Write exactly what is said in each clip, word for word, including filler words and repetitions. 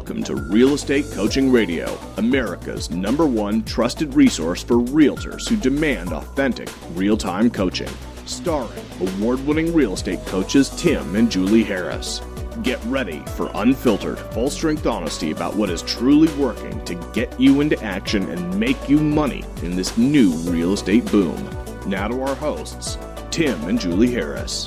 Welcome to Real Estate Coaching Radio, America's number one trusted resource for realtors who demand authentic, real-time coaching. Starring award-winning real estate coaches Tim and Julie Harris. Get ready for unfiltered, full-strength honesty about what is truly working to get you into action and make you money in this new real estate boom. Now to our hosts, Tim and Julie Harris.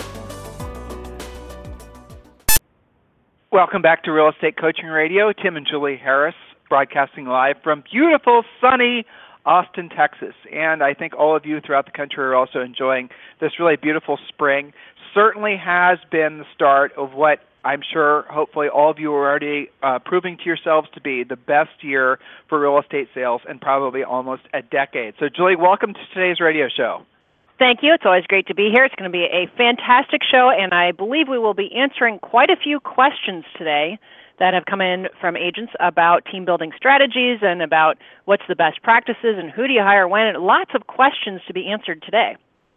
Welcome back to Real Estate Coaching Radio. Tim and Julie Harris broadcasting live from beautiful, sunny Austin, Texas. And I think all of you throughout the country are also enjoying this really beautiful spring. Certainly has been the start of what I'm sure, hopefully, all of you are already uh, proving to yourselves to be the best year for real estate sales in probably almost a decade. So, Julie, welcome to today's radio show. Thank you. It's always great to be here. It's going to be a fantastic show, and I believe we will be answering quite a few questions today that have come in from agents about team building strategies and about what's the best practices and who do you hire when, and lots of questions to be answered today.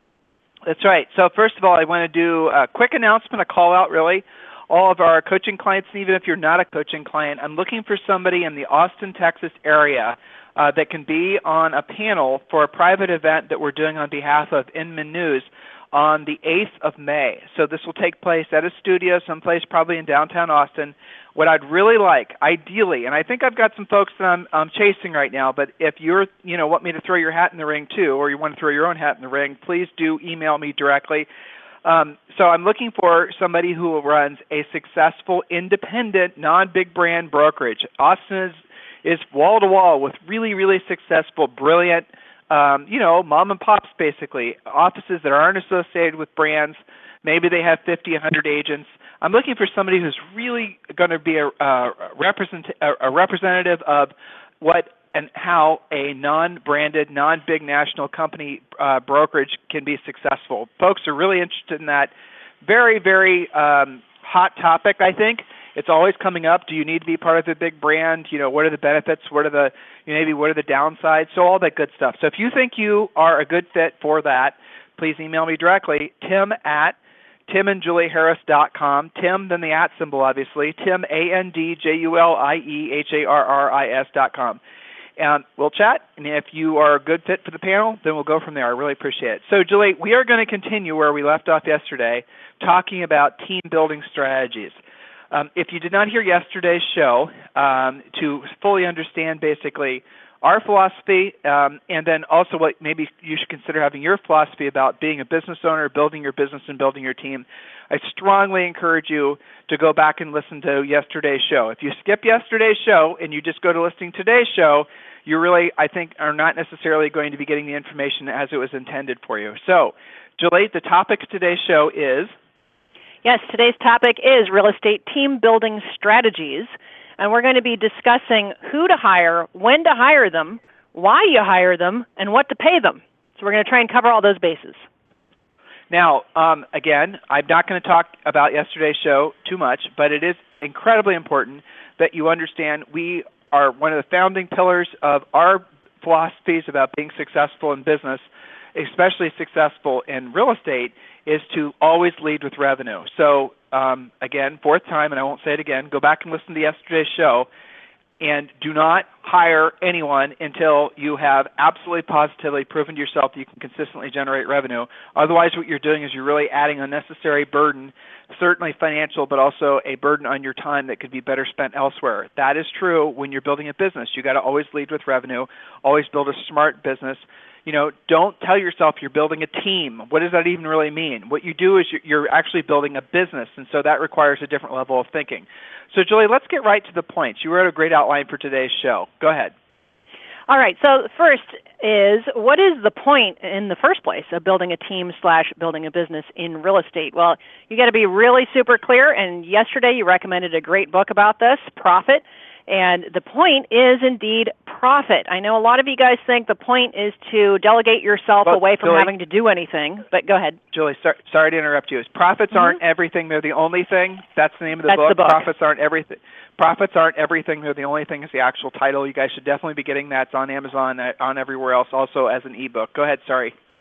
That's right. So first of all, I want to do a quick announcement, a call out really. All of our coaching clients, and even if you're not a coaching client, I'm looking for somebody in the Austin, Texas area uh, that can be on a panel for a private event that we're doing on behalf of Inman News on the eighth of May. So this will take place at a studio someplace probably in downtown Austin. What I'd really like, ideally, and I think I've got some folks that I'm, I'm chasing right now, but if you're, you know, want me to throw your hat in the ring too, or you want to throw your own hat in the ring, please do email me directly. Um, so I'm looking for somebody who runs a successful, independent, non-big brand brokerage. Austin is, is wall-to-wall with really, really successful, brilliant, um, you know, mom and pops basically, offices that aren't associated with brands. Maybe they have fifty, one hundred agents. I'm looking for somebody who's really going to be a, a, represent, a representative of what and how a non-branded, non-big national company uh, brokerage can be successful. Folks are really interested in that. Very, very um, hot topic, I think. It's always coming up. Do you need to be part of a big brand? You know, what are the benefits? What are the, you know, maybe what are the downsides? So all that good stuff. So if you think you are a good fit for that, please email me directly, Tim at tim and julie harris dot com. Tim, then the at symbol, obviously. Tim, A N D J U L I E H A R R I S dot com. And we'll chat, and if you are a good fit for the panel, then we'll go from there. I really appreciate it. So, Julie, we are going to continue where we left off yesterday, talking about team-building strategies. Um, if you did not hear yesterday's show, um, to fully understand basically our philosophy, um, and then also what maybe you should consider having your philosophy about being a business owner, building your business, and building your team, I strongly encourage you to go back and listen to yesterday's show. If you skip yesterday's show and you just go to listening to today's show, you really, I think, are not necessarily going to be getting the information as it was intended for you. So, Julie, the topic of today's show is? Yes, today's topic is real estate team building strategies. And we're going to be discussing who to hire, when to hire them, why you hire them, and what to pay them. So we're going to try and cover all those bases. Now, um, again, I'm not going to talk about yesterday's show too much, but it is incredibly important that you understand we are one of the founding pillars of our philosophies about being successful in business, especially successful in real estate, is to always lead with revenue. So, um, again, fourth time, and I won't say it again, go back and listen to yesterday's show, and do not hire anyone until you have absolutely positively proven to yourself that you can consistently generate revenue. Otherwise, what you're doing is you're really adding unnecessary burden, certainly financial, but also a burden on your time that could be better spent elsewhere. That is true when you're building a business. You got to always lead with revenue, always build a smart business. You know, don't tell yourself you're building a team. What does that even really mean? What you do is you're actually building a business, and so that requires a different level of thinking. So, Julie, let's get right to the point. You wrote a great outline for today's show. Go ahead. All right. So first is, what is the point in the first place of building a team slash building a business in real estate? Well, you got to be really super clear, and yesterday you recommended a great book about this, Profit. And the point is indeed profit. I know a lot of you guys think the point is to delegate yourself well, away from Julie, having to do anything, but go ahead. Julie, sorry, sorry to interrupt you. Profits mm-hmm. aren't everything. They're the only thing. That's the name of the, That's book. the book. Profits aren't everything. Profits aren't everything. They're the only thing is the actual title. You guys should definitely be getting that. It's on Amazon, on everywhere else, also as an ebook. Go ahead, sorry.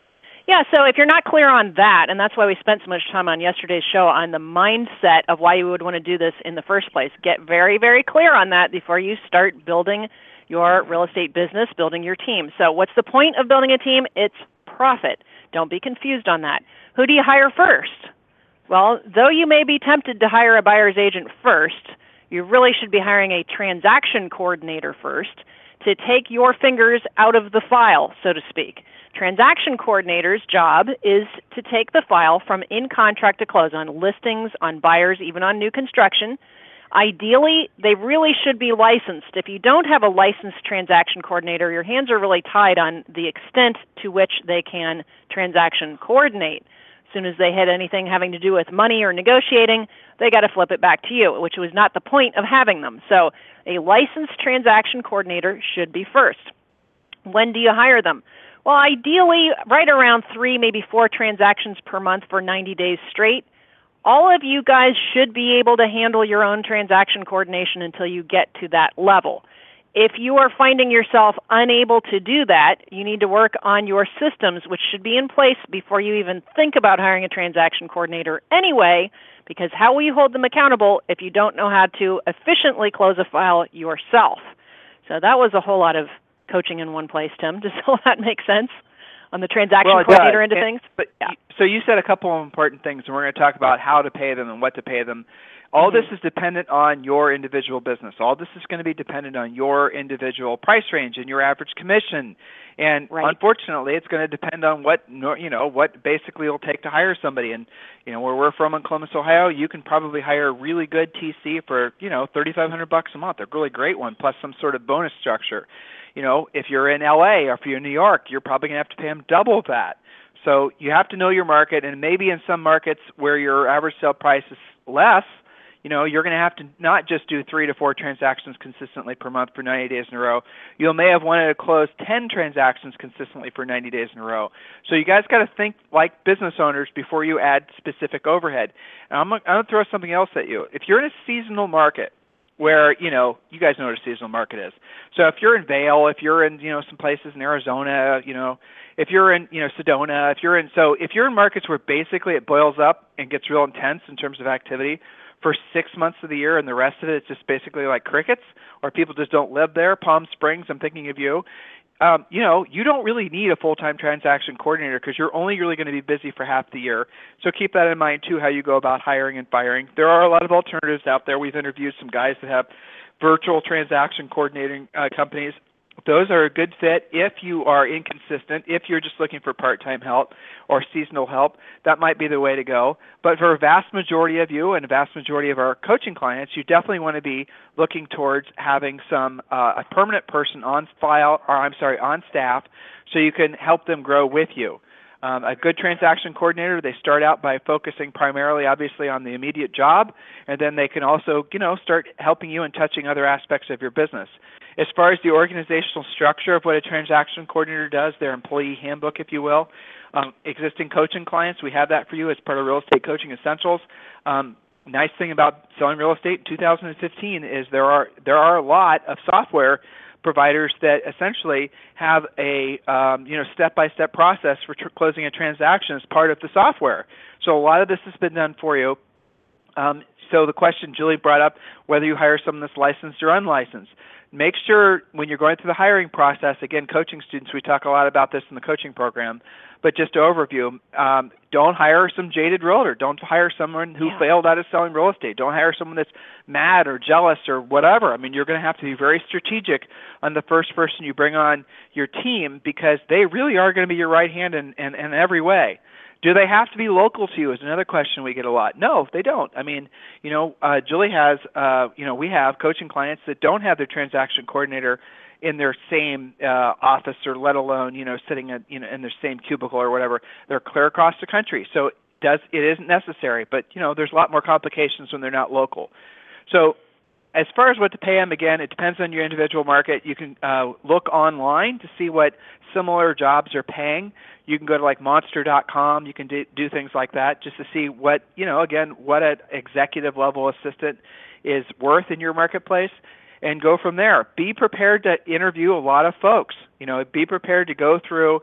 Yeah, so if you're not clear on that, and that's why we spent so much time on yesterday's show on the mindset of why you would want to do this in the first place, get very, very clear on that before you start building your real estate business, building your team. So what's the point of building a team? It's profit. Don't be confused on that. Who do you hire first? Well, though you may be tempted to hire a buyer's agent first, you really should be hiring a transaction coordinator first to take your fingers out of the file, so to speak. Transaction coordinator's job is to take the file from in contract to close on listings, on buyers, even on new construction. Ideally, they really should be licensed. If you don't have a licensed transaction coordinator, your hands are really tied on the extent to which they can transaction coordinate. As soon as they hit anything having to do with money or negotiating, they got to flip it back to you, which was not the point of having them. So a licensed transaction coordinator should be first. When do you hire them? Well, ideally, right around three, maybe four transactions per month for ninety days straight. All of you guys should be able to handle your own transaction coordination until you get to that level. If you are finding yourself unable to do that, you need to work on your systems, which should be in place before you even think about hiring a transaction coordinator anyway, because how will you hold them accountable if you don't know how to efficiently close a file yourself? So that was a whole lot of coaching in one place, Tim. Does all that make sense on the transaction well, coordinator end of and, things? But, yeah. So you said a couple of important things, and we're going to talk about how to pay them and what to pay them. All mm-hmm. this is dependent on your individual business. All this is going to be dependent on your individual price range and your average commission. And right. unfortunately, it's going to depend on what you know what basically it'll take to hire somebody. And you know where we're from in Columbus, Ohio, you can probably hire a really good T C for you know thirty-five hundred bucks a month, a really great one, plus some sort of bonus structure. You know, if you're in L A or if you're in New York, you're probably going to have to pay them double that. So you have to know your market, and maybe in some markets where your average sale price is less, you know, you're going to have to not just do three to four transactions consistently per month for ninety days in a row. You may have wanted to close ten transactions consistently for ninety days in a row. So you guys got to think like business owners before you add specific overhead. And I'm, I'm going to throw something else at you. If you're in a seasonal market, where, you know, you guys know what a seasonal market is. So if you're in Vail, if you're in, you know, some places in Arizona, you know, if you're in, you know, Sedona, if you're in, so if you're in markets where basically it boils up and gets real intense in terms of activity for six months of the year and the rest of it it's just basically like crickets, or people just don't live there, Palm Springs, I'm thinking of you, Um, you know, you don't really need a full-time transaction coordinator because you're only really going to be busy for half the year. So keep that in mind, too, how you go about hiring and firing. There are a lot of alternatives out there. We've interviewed some guys that have virtual transaction coordinating uh, companies. Those are a good fit if you are inconsistent, if you're just looking for part-time help or seasonal help. That might be the way to go. But for a vast majority of you and a vast majority of our coaching clients, you definitely want to be looking towards having some uh, a permanent person on file, or I'm sorry, on staff, so you can help them grow with you. Um, a good transaction coordinator, they start out by focusing primarily, obviously, on the immediate job, and then they can also, you know, start helping you and touching other aspects of your business. As far as the organizational structure of what a transaction coordinator does, their employee handbook, if you will, um, existing coaching clients, we have that for you as part of Real Estate Coaching Essentials. Um, nice thing about selling real estate in two thousand fifteen is there are there are a lot of software providers that essentially have a um, you know step-by-step process for tr- closing a transaction as part of the software. So a lot of this has been done for you. Um, so the question Julie brought up, whether you hire someone that's licensed or unlicensed. Make sure when you're going through the hiring process, again, coaching students, we talk a lot about this in the coaching program, but just to overview, um, don't hire some jaded realtor. Don't hire someone who yeah. failed out of selling real estate. Don't hire someone that's mad or jealous or whatever. I mean, you're going to have to be very strategic on the first person you bring on your team because they really are going to be your right hand in, in, in every way. Do they have to be local to you is another question we get a lot. No, they don't. I mean, you know, uh, Julie has, uh, you know, we have coaching clients that don't have their transaction coordinator in their same uh, office or let alone, you know, sitting at, you know, in their same cubicle or whatever. They're clear across the country. So it, does, it isn't necessary, but, you know, there's a lot more complications when they're not local. So as far as what to pay them, again, it depends on your individual market. You can uh, look online to see what similar jobs are paying. You can go to like monster dot com. You can do, do things like that just to see what, you know, again, what an executive level assistant is worth in your marketplace and go from there. Be prepared to interview a lot of folks. You know, be prepared to go through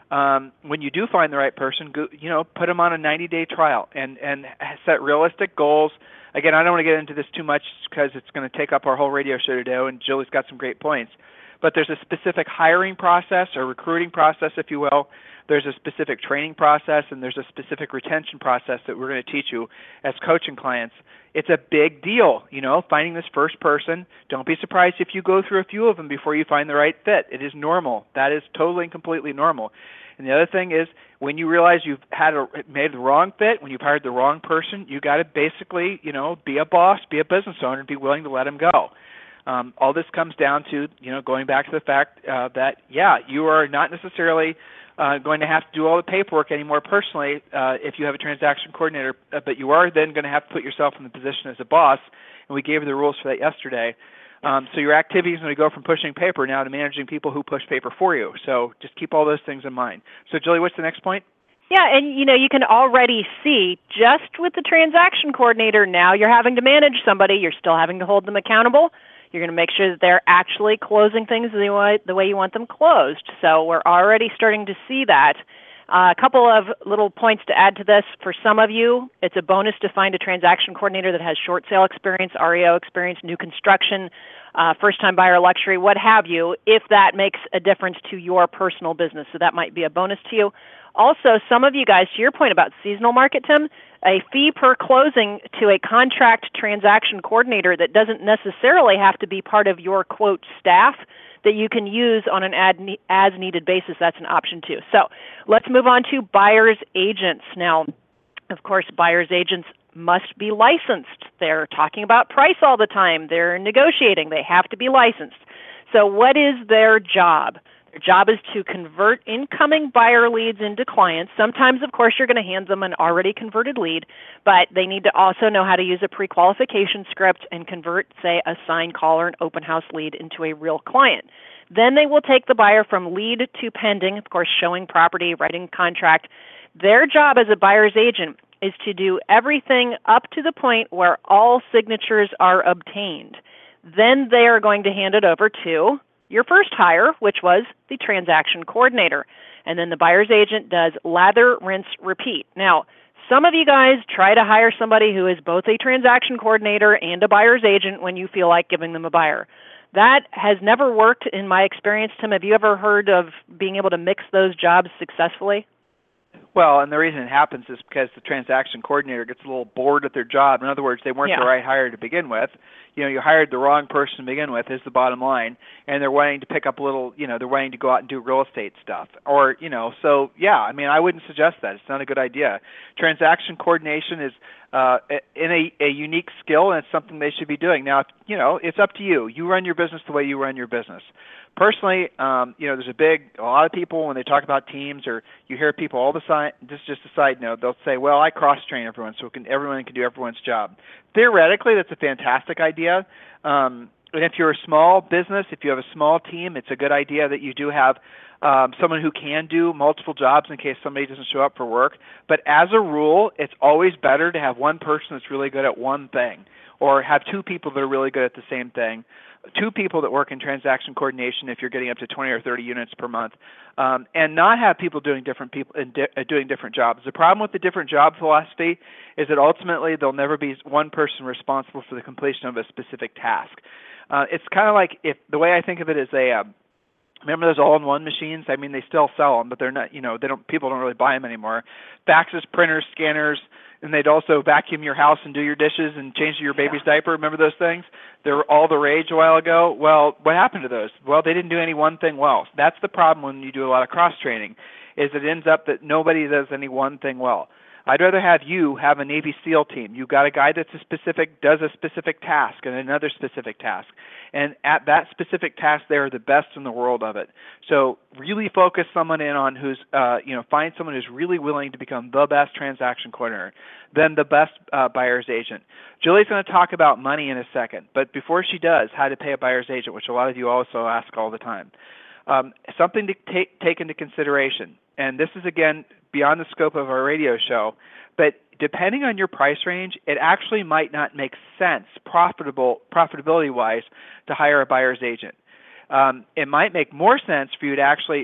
Um, when you do find the right person, go, you know, put them on a ninety-day trial and, and set realistic goals. Again, I don't want to get into this too much because it's going to take up our whole radio show today, and Julie's got some great points. But there's a specific hiring process or recruiting process, if you will. There's a specific training process, and there's a specific retention process that we're going to teach you as coaching clients. It's a big deal, you know, finding this first person. Don't be surprised if you go through a few of them before you find the right fit. It is normal. That is totally and completely normal. And the other thing is, when you realize you've had a, made the wrong fit, when you've hired the wrong person, you got to basically, you know, be a boss, be a business owner, and be willing to let them go. Um, all this comes down to, you know, going back to the fact uh, that, yeah, you are not necessarily uh, going to have to do all the paperwork anymore personally uh, if you have a transaction coordinator, uh, but you are then going to have to put yourself in the position as a boss, and we gave you the rules for that yesterday. Um, so your activities are going to go from pushing paper now to managing people who push paper for you. So just keep all those things in mind. So, Julie, what's the next point? Yeah, and you know, you can already see just with the transaction coordinator, now you're having to manage somebody. You're still having to hold them accountable. You're going to make sure that they're actually closing things the way, the way you want them closed. So we're already starting to see that. Uh, a couple of little points to add to this. For some of you, it's a bonus to find a transaction coordinator that has short sale experience, R E O experience, new construction, uh, first-time buyer luxury, what have you, if that makes a difference to your personal business. So that might be a bonus to you. Also, some of you guys, to your point about seasonal market, Tim, a fee per closing to a contract transaction coordinator that doesn't necessarily have to be part of your, quote, staff that you can use on an ad ne- as-needed basis. That's an option too. So let's move on to buyer's agents. Now, of course, buyer's agents must be licensed. They're talking about price all the time. They're negotiating. They have to be licensed. So what is their job? Their job is to convert incoming buyer leads into clients. Sometimes, of course, you're going to hand them an already converted lead, but they need to also know how to use a pre-qualification script and convert, say, a signed call or an open house lead into a real client. Then they will take the buyer from lead to pending, of course, showing property, writing contract. Their job as a buyer's agent is to do everything up to the point where all signatures are obtained. Then they are going to hand it over to your first hire, which was the transaction coordinator. And then the buyer's agent does lather, rinse, repeat. Now, some of you guys try to hire somebody who is both a transaction coordinator and a buyer's agent when you feel like giving them a buyer. That has never worked in my experience. Tim, have you ever heard of being able to mix those jobs successfully? Well, and the reason it happens is because the transaction coordinator gets a little bored at their job. In other words, they weren't yeah. the right hire to begin with. You know, you hired the wrong person to begin with is the bottom line, and they're wanting to pick up a little, you know, they're wanting to go out and do real estate stuff. Or, you know, so, yeah, I mean, I wouldn't suggest that. It's not a good idea. Transaction coordination is uh, in a, a unique skill, and it's something they should be doing. Now, you know, it's up to you. You run your business the way you run your business. Personally, um, you know, there's a big, a lot of people when they talk about teams, or you hear people all the time, this is just a side note, they'll say, well, I cross-train everyone so can, everyone can do everyone's job. Theoretically, that's a fantastic idea. Um, and if you're a small business, if you have a small team, it's a good idea that you do have um, someone who can do multiple jobs in case somebody doesn't show up for work. But as a rule, it's always better to have one person that's really good at one thing, or have two people that are really good at the same thing. Two people that work in transaction coordination if you're getting up to twenty or thirty units per month, um, and not have people doing different people and di- uh, doing different jobs. The problem with the different job philosophy is that ultimately there'll never be one person responsible for the completion of a specific task. Uh, it's kind of like, if the way I think of it is a um, remember those all-in-one machines? I mean, they still sell them, but they're not. You know, they don't. People don't really buy them anymore. Faxes, printers, scanners. And they'd also vacuum your house and do your dishes and change your baby's yeah. diaper. Remember those things? They were all the rage a while ago. Well, what happened to those? Well, they didn't do any one thing well. That's the problem when you do a lot of cross-training, is it ends up that nobody does any one thing well. I'd rather have you have a Navy SEAL team. You've got a guy that's a specific, does a specific task and another specific task. And at that specific task, they are the best in the world of it. So really focus someone in on who's, uh, you know, find someone who's really willing to become the best transaction coordinator, then the best uh, buyer's agent. Julie's going to talk about money in a second, but before she does, how to pay a buyer's agent, which a lot of you also ask all the time. Um, something to take, take into consideration, and this is, again, beyond the scope of our radio show, but depending on your price range, it actually might not make sense, profitable, profitability-wise, to hire a buyer's agent. Um, it might make more sense for you to actually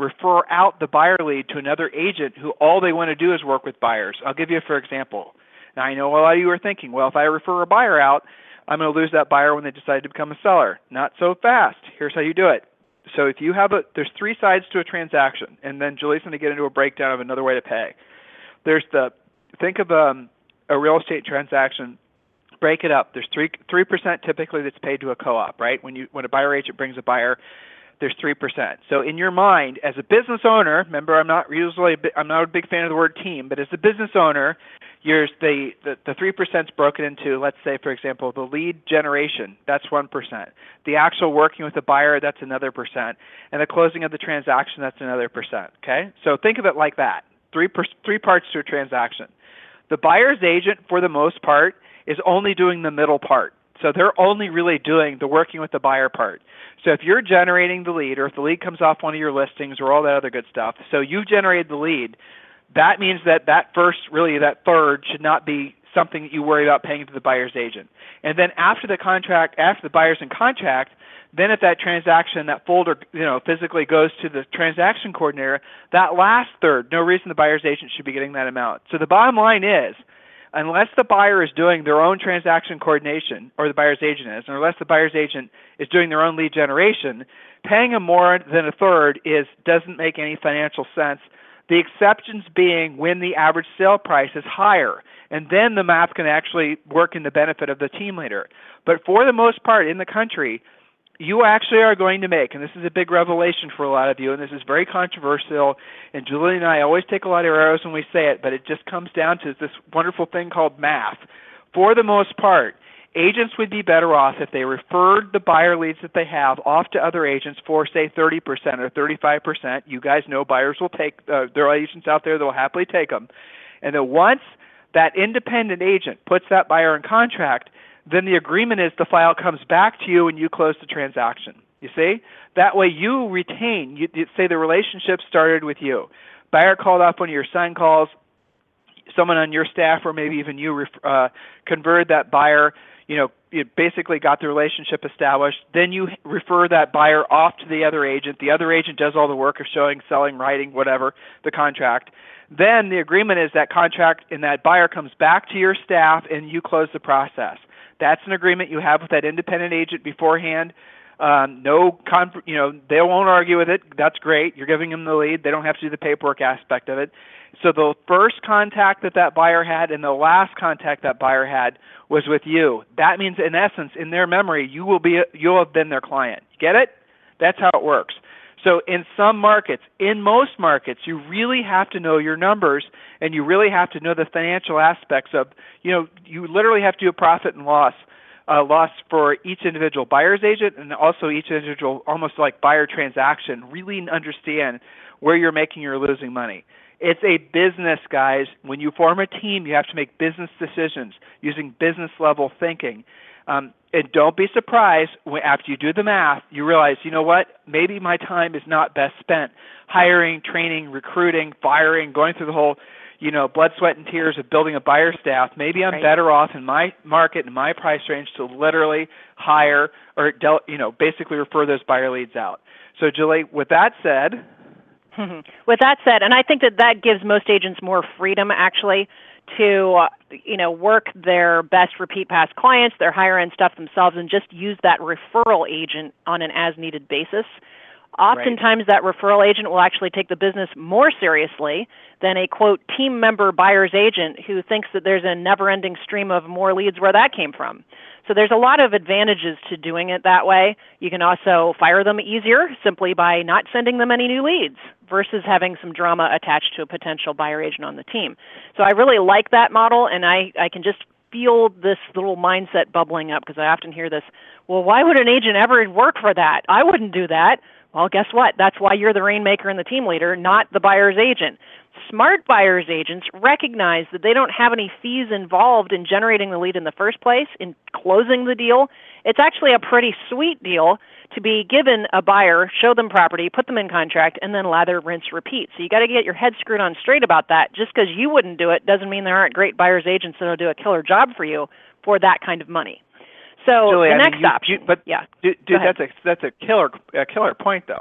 refer out the buyer lead to another agent who all they want to do is work with buyers. I'll give you, for example. Now, I know a lot of you are thinking, well, if I refer a buyer out, I'm going to lose that buyer when they decide to become a seller. Not so fast. Here's how you do it. So if you have a, there's three sides to a transaction, and then Julie's going to get into a breakdown of another way to pay. There's the, think of um, a real estate transaction, break it up. There's three three percent typically that's paid to a co-op, right? When you when a buyer agent brings a buyer, there's three percent. So in your mind, as a business owner, remember I'm not usually I'm not a big fan of the word team, but as a business owner, you're the the, the three percent is broken into, let's say, for example, the lead generation, that's one percent. The actual working with the buyer, that's another percent. And the closing of the transaction, that's another percent, okay? So think of it like that, three, per, three parts to a transaction. The buyer's agent, for the most part, is only doing the middle part. So they're only really doing the working with the buyer part. So if you're generating the lead, or if the lead comes off one of your listings or all that other good stuff, so you generated the lead, that means that that first, really that third, should not be something that you worry about paying to the buyer's agent. And then after the contract, after the buyer's in contract, then if that transaction, that folder, you know, physically goes to the transaction coordinator, that last third, no reason the buyer's agent should be getting that amount. So the bottom line is, unless the buyer is doing their own transaction coordination, or the buyer's agent is, or unless the buyer's agent is doing their own lead generation, paying them more than a third is doesn't make any financial sense. The exceptions being when the average sale price is higher, and then the math can actually work in the benefit of the team leader. But for the most part in the country, you actually are going to make, and this is a big revelation for a lot of you, and this is very controversial, and Julie and I always take a lot of arrows when we say it, but it just comes down to this wonderful thing called math. For the most part, agents would be better off if they referred the buyer leads that they have off to other agents for, say, thirty percent or thirty-five percent. You guys know buyers will take, uh, there are agents out there that will happily take them. And then once that independent agent puts that buyer in contract, then the agreement is the file comes back to you and you close the transaction. You see? That way you retain, you, you say the relationship started with you. Buyer called off one of your sign calls, someone on your staff or maybe even you uh, converted that buyer, you know, you basically got the relationship established. Then you refer that buyer off to the other agent. The other agent does all the work of showing, selling, writing, whatever, the contract. Then the agreement is that contract and that buyer comes back to your staff and you close the process. That's an agreement you have with that independent agent beforehand. Um, no, con- you know, they won't argue with it. That's great. You're giving them the lead. They don't have to do the paperwork aspect of it. So the first contact that that buyer had and the last contact that buyer had was with you. That means, in essence, in their memory, you will be, you'll have been their client. Get it? That's how it works. So in some markets, in most markets, you really have to know your numbers and you really have to know the financial aspects of, you know, you literally have to do a profit and loss, uh, loss for each individual buyer's agent and also each individual, almost like buyer transaction, really understand where you're making or losing money. It's a business, guys. When you form a team, you have to make business decisions using business level thinking. Um, and don't be surprised when after you do the math, you realize, you know what, maybe my time is not best spent hiring, training, recruiting, firing, going through the whole, you know, blood, sweat, and tears of building a buyer staff. Maybe I'm right. better off in my market and my price range to literally hire or, del- you know, basically refer those buyer leads out. So, Julie, with that said... With that said, and I think that that gives most agents more freedom, actually, to uh, you know work their best repeat past clients, their higher end stuff themselves, and just use that referral agent on an as needed basis. Oftentimes, right. that referral agent will actually take the business more seriously than a, quote, team member buyer's agent who thinks that there's a never-ending stream of more leads where that came from. So there's a lot of advantages to doing it that way. You can also fire them easier simply by not sending them any new leads versus having some drama attached to a potential buyer agent on the team. So I really like that model, and I, I can just feel this little mindset bubbling up because I often hear this, well, why would an agent ever work for that? I wouldn't do that. Well, guess what? That's why you're the rainmaker and the team leader, not the buyer's agent. Smart buyer's agents recognize that they don't have any fees involved in generating the lead in the first place, in closing the deal. It's actually a pretty sweet deal to be given a buyer, show them property, put them in contract, and then lather, rinse, repeat. So you got to get your head screwed on straight about that. Just because you wouldn't do it doesn't mean there aren't great buyer's agents that will do a killer job for you for that kind of money. So Julie, the I next mean, you, option, you, but yeah, dude, dude that's a that's a killer a killer point though,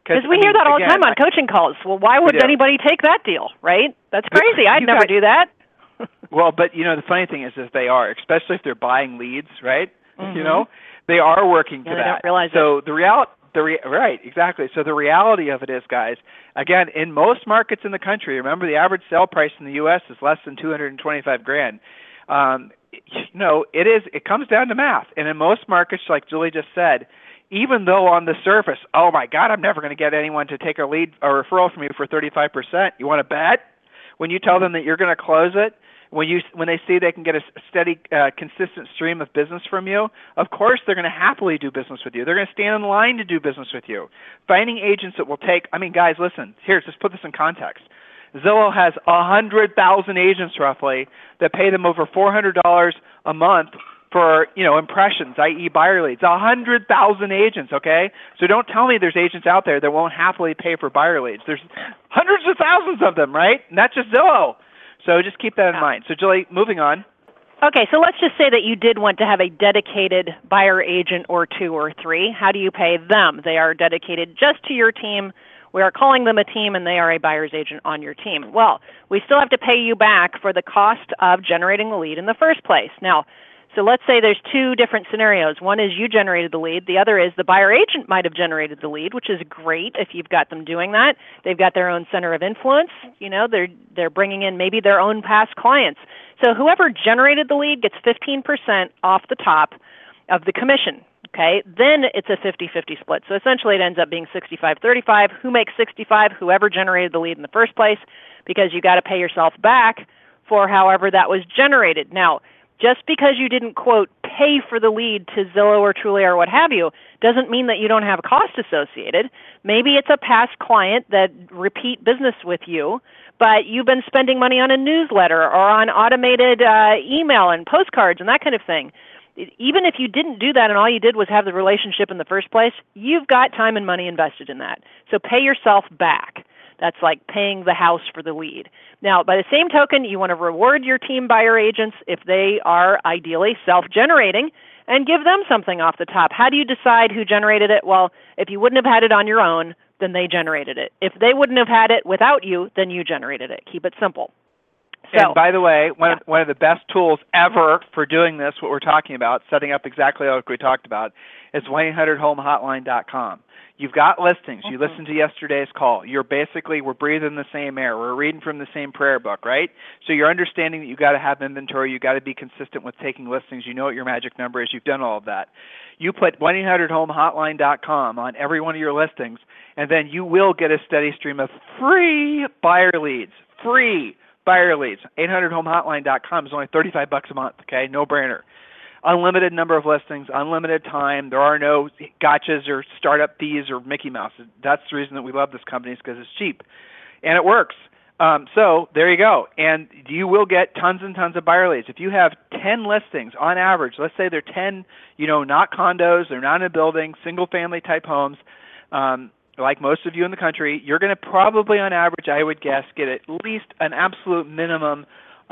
Because we I hear mean, that all again, the time on I, coaching calls. Well, why would anybody take that deal, right? That's crazy. I'd never got, do that. Well, but, you know, the funny thing is that they are, especially if they're buying leads, right? Mm-hmm. You know, they are working yeah, to they that. Don't realize so it. the reality, the re- right, exactly. So the reality of it is, guys, again, in most markets in the country, remember the average sale price in the U S is less than two hundred twenty-five grand. Um, you know, it is. It comes down to math, and in most markets, like Julie just said, even though on the surface, oh my God, I'm never going to get anyone to take a lead or referral from you for thirty-five percent. You want to bet? When you tell them that you're going to close it, when you when they see they can get a steady, uh, consistent stream of business from you, of course they're going to happily do business with you. They're going to stand in line to do business with you. Finding agents that will take, I mean, guys, listen, here, just put this in context. Zillow has one hundred thousand agents roughly that pay them over four hundred dollars a month for, you know, impressions, that is buyer leads. one hundred thousand agents, okay? So don't tell me there's agents out there that won't happily pay for buyer leads. There's hundreds of thousands of them, right? And that's just Zillow. So just keep that in yeah. mind. So, Julie, moving on. Okay, so let's just say that you did want to have a dedicated buyer agent or two or three. How do you pay them? They are dedicated just to your team. We are calling them a team, and they are a buyer's agent on your team. Well, we still have to pay you back for the cost of generating the lead in the first place. Now, so let's say there's two different scenarios. One is you generated the lead. The other is the buyer agent might have generated the lead, which is great if you've got them doing that. They've got their own center of influence. You know, they're they're bringing in maybe their own past clients. So whoever generated the lead gets fifteen percent off the top of the commission. Okay, then it's a fifty-fifty split. So essentially it ends up being sixty-five thirty-five. Who makes sixty-five? Whoever generated the lead in the first place, because you got to pay yourself back for however that was generated. Now, just because you didn't, quote, pay for the lead to Zillow or Trulia or what have you, doesn't mean that you don't have a cost associated. Maybe it's a past client that repeat business with you, but you've been spending money on a newsletter or on automated uh, email and postcards and that kind of thing. Even if you didn't do that and all you did was have the relationship in the first place, you've got time and money invested in that. So pay yourself back. That's like paying the house for the lead. Now, by the same token, you want to reward your team buyer agents if they are ideally self-generating and give them something off the top. How do you decide who generated it? Well, if you wouldn't have had it on your own, then they generated it. If they wouldn't have had it without you, then you generated it. Keep it simple. So, and by the way, one, yeah. of, one of the best tools ever for doing this, what we're talking about, setting up exactly like we talked about, is one eight hundred home hotline dot com. You've got listings. You listened to yesterday's call. You're basically, we're breathing the same air. We're reading from the same prayer book, right? So you're understanding that you've got to have inventory. You've got to be consistent with taking listings. You know what your magic number is. You've done all of that. You put one eight hundred home hotline dot com on every one of your listings, and then you will get a steady stream of free buyer leads. Free buyer leads. eight hundred home hotline dot com is only thirty-five bucks a month, okay? No brainer. Unlimited number of listings, unlimited time. There are no gotchas or startup fees or Mickey Mouse. That's the reason that we love this company, is because it's cheap. And it works. Um, so there you go. And you will get tons and tons of buyer leads. If you have ten listings on average, let's say they're ten, you know, not condos, they're not in a building, single-family type homes, um, like most of you in the country, you're going to probably on average, I would guess, get at least an absolute minimum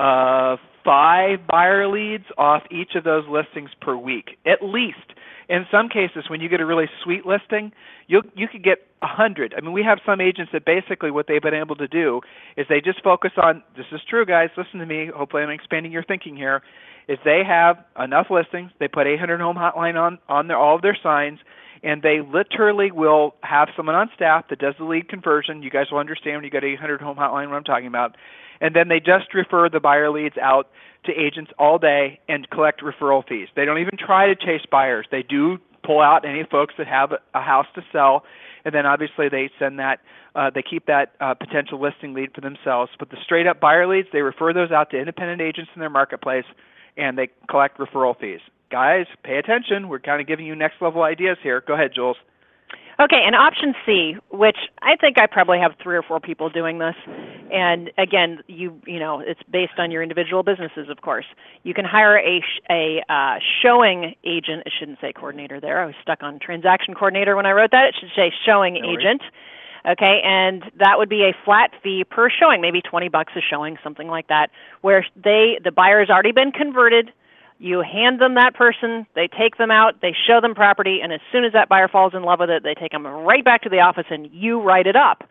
of five buyer leads off each of those listings per week, at least. In some cases, when you get a really sweet listing, you you could get a hundred. I mean, we have some agents that basically what they've been able to do is they just focus on, this is true, guys, listen to me, hopefully I'm expanding your thinking here, is they have enough listings, they put eight hundred home hotline on, on their, all of their signs, and they literally will have someone on staff that does the lead conversion. You guys will understand when you get eight hundred home hotline what I'm talking about. And then they just refer the buyer leads out to agents all day and collect referral fees. They don't even try to chase buyers. They do pull out any folks that have a house to sell, and then obviously they send that, uh, they keep that uh, potential listing lead for themselves. But the straight up buyer leads, they refer those out to independent agents in their marketplace, and they collect referral fees. Guys, pay attention. We're kind of giving you next level ideas here. Go ahead, Jules. Okay, and option C, which I think I probably have three or four people doing this, and again, you you know, it's based on your individual businesses, of course. You can hire a a uh, showing agent. I shouldn't say coordinator there. I was stuck on transaction coordinator when I wrote that. It should say showing no agent. Okay, and that would be a flat fee per showing, maybe twenty bucks a showing, something like that, where they the buyer's already been converted. You hand them that person, they take them out, they show them property, and as soon as that buyer falls in love with it, they take them right back to the office and you write it up.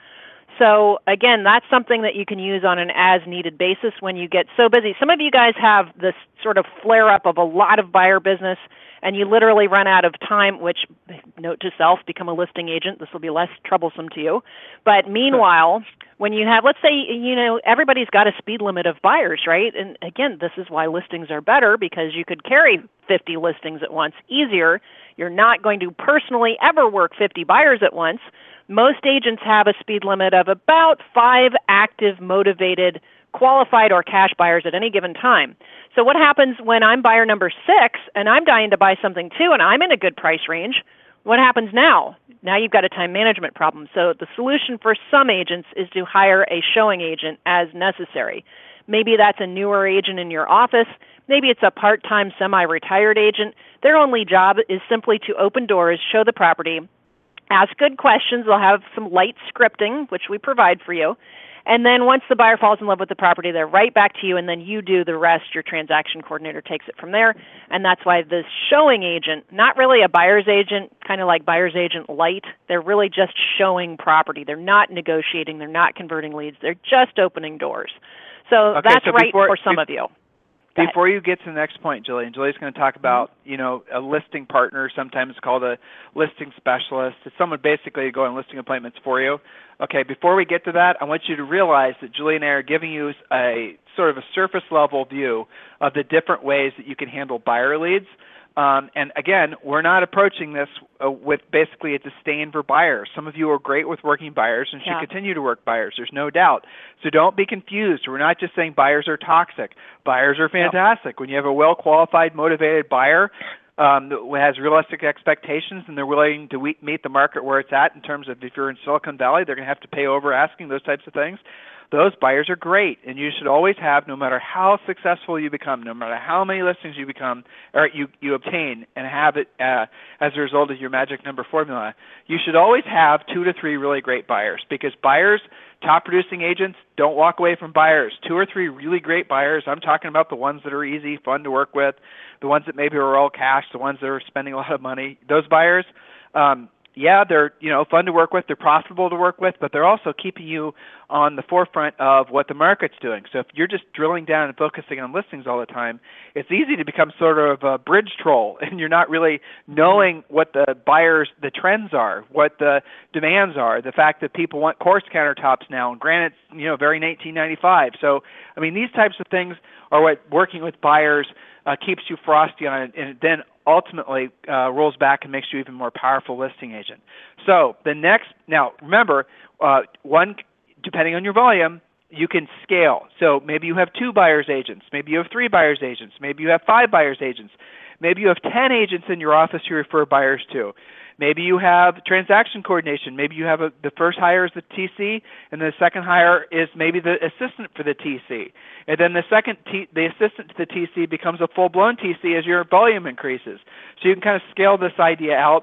So again, that's something that you can use on an as-needed basis when you get so busy. Some of you guys have this sort of flare-up of a lot of buyer business, and you literally run out of time, which, note to self, become a listing agent. This will be less troublesome to you. But meanwhile, when you have, let's say, you know, everybody's got a speed limit of buyers, right? And again, this is why listings are better, because you could carry fifty listings at once easier. You're not going to personally ever work fifty buyers at once. Most agents have a speed limit of about five active, motivated, qualified, or cash buyers at any given time. So what happens when I'm buyer number six and I'm dying to buy something too and I'm in a good price range? What happens now? Now you've got a time management problem. So the solution for some agents is to hire a showing agent as necessary. Maybe that's a newer agent in your office. Maybe it's a part-time, semi-retired agent. Their only job is simply to open doors, show the property, ask good questions. They'll have some light scripting, which we provide for you. And then once the buyer falls in love with the property, they're right back to you, and then you do the rest. Your transaction coordinator takes it from there. And that's why this showing agent, not really a buyer's agent, kind of like buyer's agent light, they're really just showing property. They're not negotiating. They're not converting leads. They're just opening doors. So okay, that's so right before, for some be, of you. Before you get to the next point, Julie, Julie's going to talk about, you know, a listing partner, sometimes called a listing specialist. It's someone basically to go on listing appointments for you. Okay, before we get to that, I want you to realize that Julie and I are giving you a sort of a surface level view of the different ways that you can handle buyer leads. Um, and again, we're not approaching this uh, with basically a disdain for buyers. Some of you are great with working buyers and should yeah. continue to work buyers. There's no doubt. So don't be confused. We're not just saying buyers are toxic. Buyers are fantastic. No. When you have a well-qualified, motivated buyer um, who has realistic expectations and they're willing to meet the market where it's at in terms of if you're in Silicon Valley, they're going to have to pay over asking, those types of things. Those buyers are great, and you should always have, no matter how successful you become, no matter how many listings you become or you, you obtain and have it uh, as a result of your magic number formula, you should always have two to three really great buyers, because buyers, top producing agents, don't walk away from buyers. Two or three really great buyers, I'm talking about the ones that are easy, fun to work with, the ones that maybe are all cash, the ones that are spending a lot of money. Those buyers, um, yeah, they're, you know, fun to work with, they're profitable to work with, but they're also keeping you on the forefront of what the market's doing. So if you're just drilling down and focusing on listings all the time, it's easy to become sort of a bridge troll, and you're not really knowing what the buyers, the trends are, what the demands are, the fact that people want quartz countertops now, and granite, you know, very nineteen ninety-five. So, I mean, these types of things are what working with buyers uh, keeps you frosty on it, and then ultimately uh, rolls back and makes you even more powerful listing agent. So the next, now remember, uh, one, depending on your volume, you can scale. So maybe you have two buyer's agents, maybe you have three buyer's agents, maybe you have five buyer's agents, maybe you have ten agents in your office you refer buyers to. Maybe you have transaction coordination. Maybe you have a, the first hire is the T C, and the second hire is maybe the assistant for the T C. And then the second, T, the assistant to the T C becomes a full-blown T C as your volume increases. So you can kind of scale this idea out.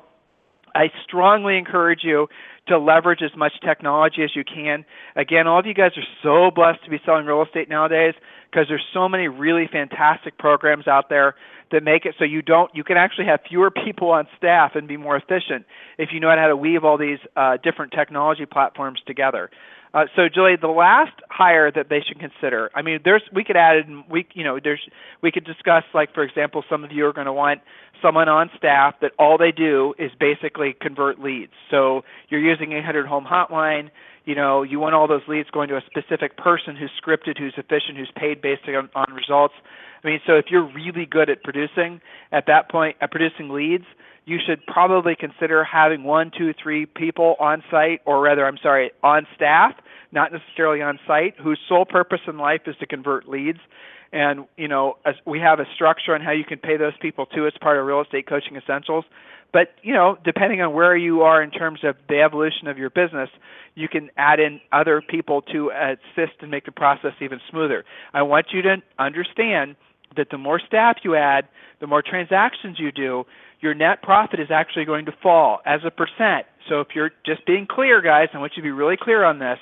I strongly encourage you to leverage as much technology as you can. Again, all of you guys are so blessed to be selling real estate nowadays, because there's so many really fantastic programs out there that make it so you don't, you can actually have fewer people on staff and be more efficient if you know how to weave all these uh, different technology platforms together. Uh, so, Julie, the last hire that they should consider, I mean, there's we could add in, we you know, there's we could discuss, like, for example, some of you are going to want someone on staff that all they do is basically convert leads. So you're using eight hundred home hotline. You know, you want all those leads going to a specific person who's scripted, who's efficient, who's paid based on, on results. I mean, so if you're really good at producing at that point, at producing leads, you should probably consider having one, two, three people on site, or rather, I'm sorry, on staff, not necessarily on site, whose sole purpose in life is to convert leads. And, you know, as we have a structure on how you can pay those people too as part of Real Estate Coaching Essentials. But, you know, depending on where you are in terms of the evolution of your business, you can add in other people to assist and make the process even smoother. I want you to understand that the more staff you add, the more transactions you do, your net profit is actually going to fall as a percent. So if you're just being clear, guys, I want you to be really clear on this.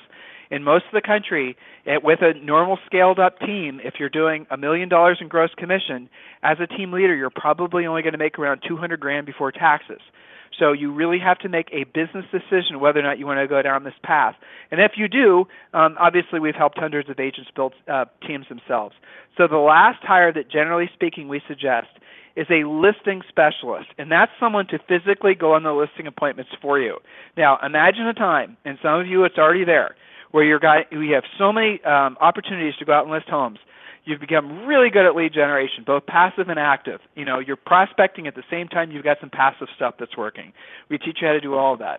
In most of the country, it, with a normal scaled-up team, if you're doing a million dollars in gross commission, as a team leader, you're probably only going to make around two hundred grand before taxes. So you really have to make a business decision whether or not you want to go down this path. And if you do, um, obviously we've helped hundreds of agents build uh, teams themselves. So the last hire that generally speaking we suggest is a listing specialist, and that's someone to physically go on the listing appointments for you. Now imagine a time, and some of you it's already there, where your guy, we have so many um, opportunities to go out and list homes. You've become really good at lead generation, both passive and active. You know, you're prospecting at the same time you've got some passive stuff that's working. We teach you how to do all of that.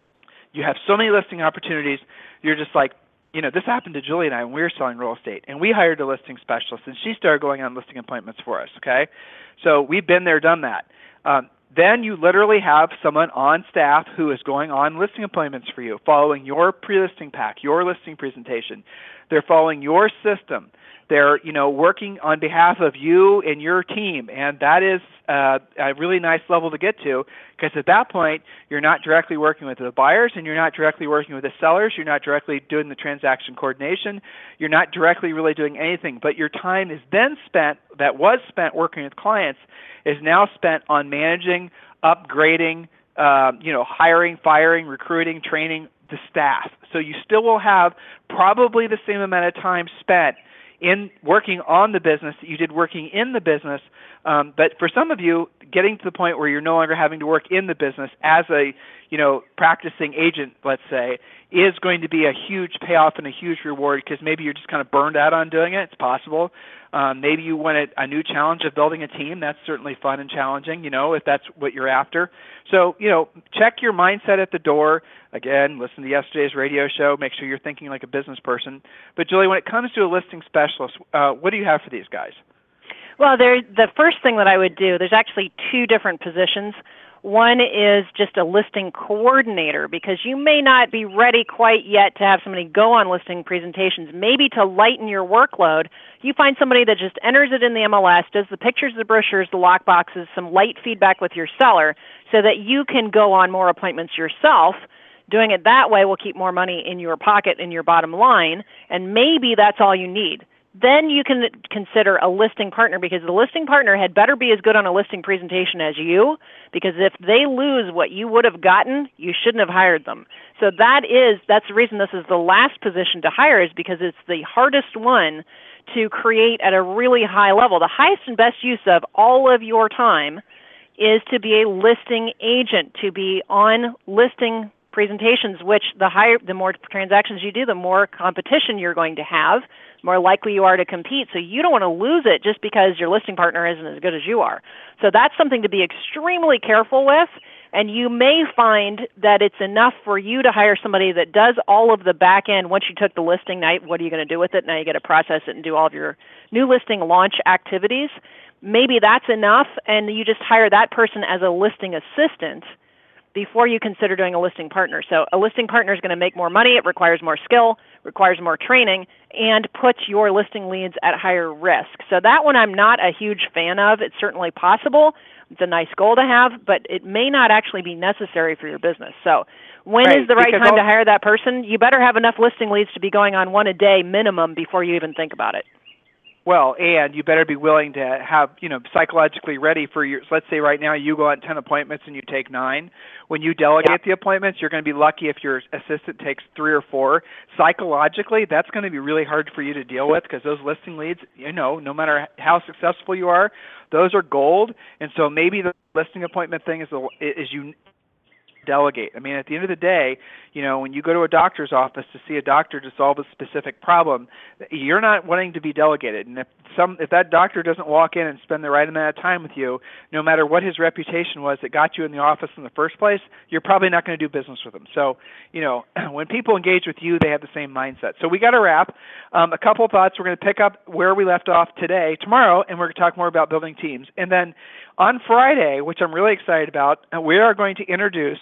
You have so many listing opportunities, you're just like, you know, this happened to Julie and I when we were selling real estate, and we hired a listing specialist, and she started going on listing appointments for us, okay? So we've been there, done that. Um, then you literally have someone on staff who is going on listing appointments for you, following your pre-listing pack, your listing presentation. They're following your system. They're, you know, working on behalf of you and your team, and that is uh, a really nice level to get to, because at that point, you're not directly working with the buyers, and you're not directly working with the sellers. You're not directly doing the transaction coordination. You're not directly really doing anything, but your time is then spent, that was spent working with clients, is now spent on managing, upgrading, uh, you know, hiring, firing, recruiting, training the staff. So you still will have probably the same amount of time spent in working on the business that you did working in the business, um, but for some of you, getting to the point where you're no longer having to work in the business as a, you know, practicing agent, let's say, is going to be a huge payoff and a huge reward, because maybe you're just kind of burned out on doing it. It's possible. Um, maybe you want a, a new challenge of building a team. That's certainly fun and challenging, you know, if that's what you're after. So, you know, check your mindset at the door. Again, listen to yesterday's radio show. Make sure you're thinking like a business person. But, Julie, when it comes to a listing specialist, uh, what do you have for these guys? Well, there, the first thing that I would do, there's actually two different positions. One is just a listing coordinator, because you may not be ready quite yet to have somebody go on listing presentations. Maybe to lighten your workload, you find somebody that just enters it in the M L S, does the pictures, the brochures, the lock boxes, some light feedback with your seller, so that you can go on more appointments yourself. Doing it that way will keep more money in your pocket, in your bottom line, and maybe that's all you need. Then you can consider a listing partner, because the listing partner had better be as good on a listing presentation as you, because if they lose what you would have gotten, you shouldn't have hired them. So that is, that's the reason this is the last position to hire, is because it's the hardest one to create at a really high level. The highest and best use of all of your time is to be a listing agent, to be on listing presentations, which the higher, the more transactions you do, the more competition you're going to have, the more likely you are to compete. So you don't want to lose it just because your listing partner isn't as good as you are. So that's something to be extremely careful with, and you may find that it's enough for you to hire somebody that does all of the back end. Once you took the listing, now what are you going to do with it? Now you got to process it and do all of your new listing launch activities. Maybe that's enough, and you just hire that person as a listing assistant before you consider doing a listing partner. So a listing partner is going to make more money. It requires more skill, requires more training, and puts your listing leads at higher risk. So that one I'm not a huge fan of. It's certainly possible. It's a nice goal to have, but it may not actually be necessary for your business. So when right, is the right time to hire that person? You better have enough listing leads to be going on one a day minimum before you even think about it. Well, and you better be willing to have, you know, psychologically ready for your, let's say right now you go on ten appointments and you take nine. When you delegate yeah. the appointments, you're going to be lucky if your assistant takes three or four. Psychologically, that's going to be really hard for you to deal with, because those listing leads, you know, no matter how successful you are, those are gold. And so maybe the listing appointment thing is, is you delegate. I mean, at the end of the day, you know, when you go to a doctor's office to see a doctor to solve a specific problem, you're not wanting to be delegated. And if some, if that doctor doesn't walk in and spend the right amount of time with you, no matter what his reputation was that got you in the office in the first place, you're probably not going to do business with him. So, you know, when people engage with you, they have the same mindset. So we got to wrap. Um, a couple of thoughts. We're going to pick up where we left off today, tomorrow, and we're going to talk more about building teams. And then on Friday, which I'm really excited about, we are going to introduce,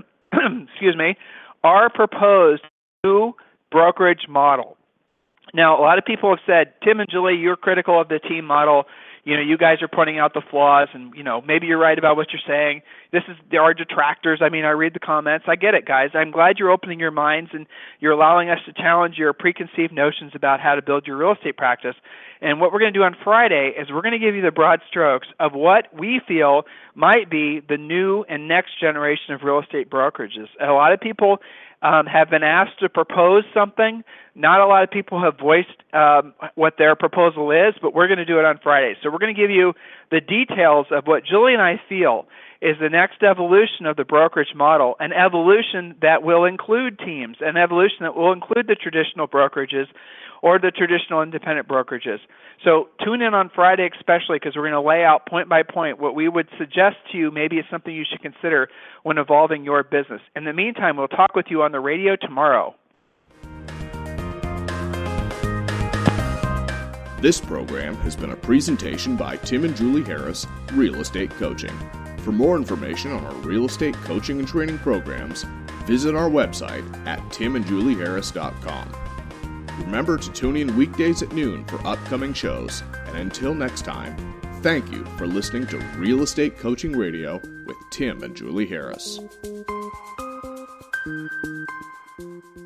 excuse me, our proposed new brokerage model. Now, a lot of people have said, Tim and Julie, you're critical of the team model. you know, you guys are pointing out the flaws, and, you know, maybe you're right about what you're saying. This is, there are detractors. I mean, I read the comments. I get it, guys. I'm glad you're opening your minds and you're allowing us to challenge your preconceived notions about how to build your real estate practice. And what we're going to do on Friday is we're going to give you the broad strokes of what we feel might be the new and next generation of real estate brokerages. And a lot of people um, have been asked to propose something. Not a lot of people have voiced um, what their proposal is, but we're going to do it on Friday. So we're going to give you the details of what Julie and I feel is the next evolution of the brokerage model, an evolution that will include teams, an evolution that will include the traditional brokerages or the traditional independent brokerages. So tune in on Friday especially, because we're going to lay out point by point what we would suggest to you maybe is something you should consider when evolving your business. In the meantime, we'll talk with you on the radio tomorrow. This program has been a presentation by Tim and Julie Harris, Real Estate Coaching. For more information on our real estate coaching and training programs, visit our website at tim and julie harris dot com. Remember to tune in weekdays at noon for upcoming shows, and until next time, thank you for listening to Real Estate Coaching Radio with Tim and Julie Harris.